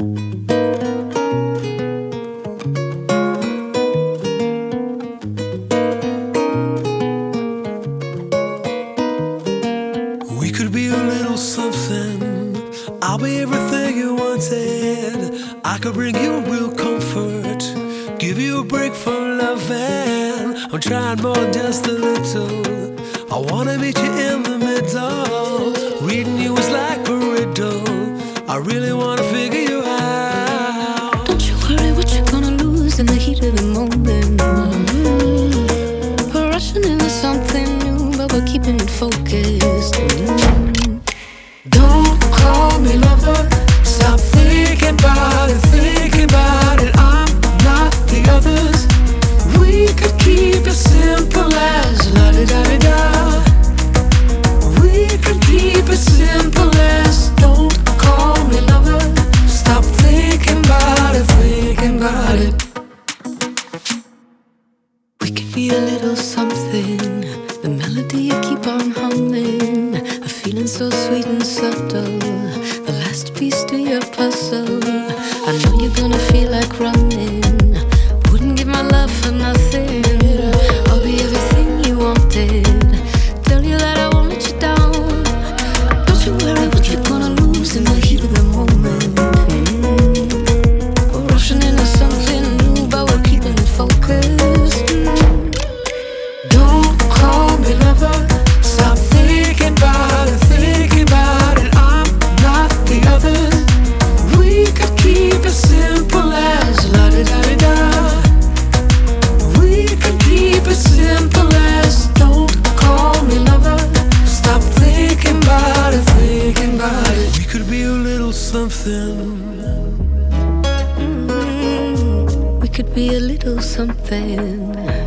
We could be a little something. I'll be everything you wanted. I could bring you real comfort, give you a break from loving. I'm trying more than just a little. I wanna meet you in the middle. Reading you is like a riddle. I really wanna figure you out. Don't you worry what you're gonna lose in the heat of the moment. We're rushing into something new, but we're keeping it focused. Don't call me lover. Stop thinking about it, thinking about it. I'm not the others. We could keep it simple as la-di-da-di-da. We could keep it simple as don't call me lover. Stop thinking about it, thinking about it. We could be a little something. The melody you keep on humming, a feeling so sweet and subtle, the last piece to your puzzle. I know you're gonna feel like running. Wouldn't give my love for nothing. I'll be everything you wanted. Tell you that I won't let you down. Don't you worry what you're gonna lose in the heat of the moment. We're rushing into something new, but we're keeping it focused. Don't call me lover. Stop thinking about it, thinking about it. I'm not the others. We could keep it simple as la-di-da-di-da. We could keep it simple as don't call me lover. Stop thinking about it, thinking about it. We could be a little something. We could be a little something.